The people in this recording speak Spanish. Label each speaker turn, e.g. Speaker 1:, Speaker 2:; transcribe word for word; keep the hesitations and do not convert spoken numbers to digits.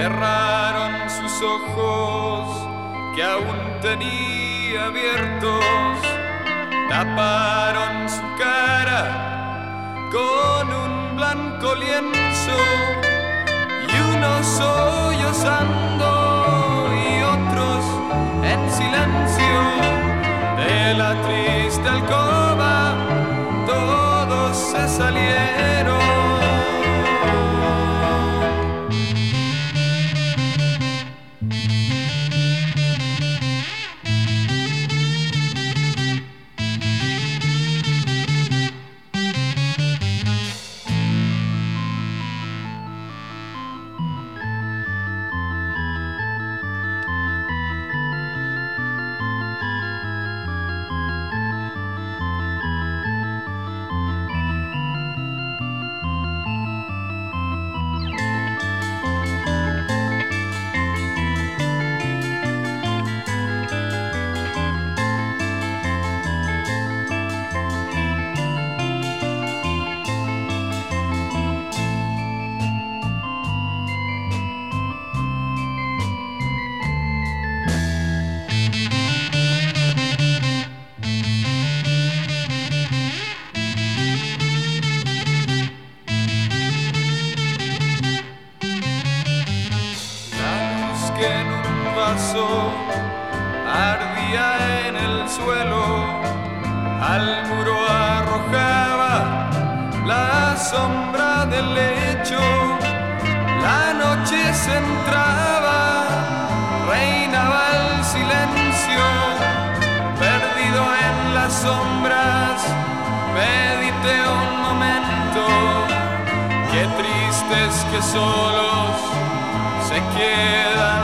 Speaker 1: cerraron sus ojos que aún tenía abiertos, taparon su cara con un blanco lienzo y unos sollozando y otros en silencio. De la triste alcoba todos se salieron. Ardía en el suelo, al muro arrojaba la sombra del lecho. La noche se entraba, reinaba el silencio, perdido en las sombras, medité un momento. Qué tristes que solos se quedan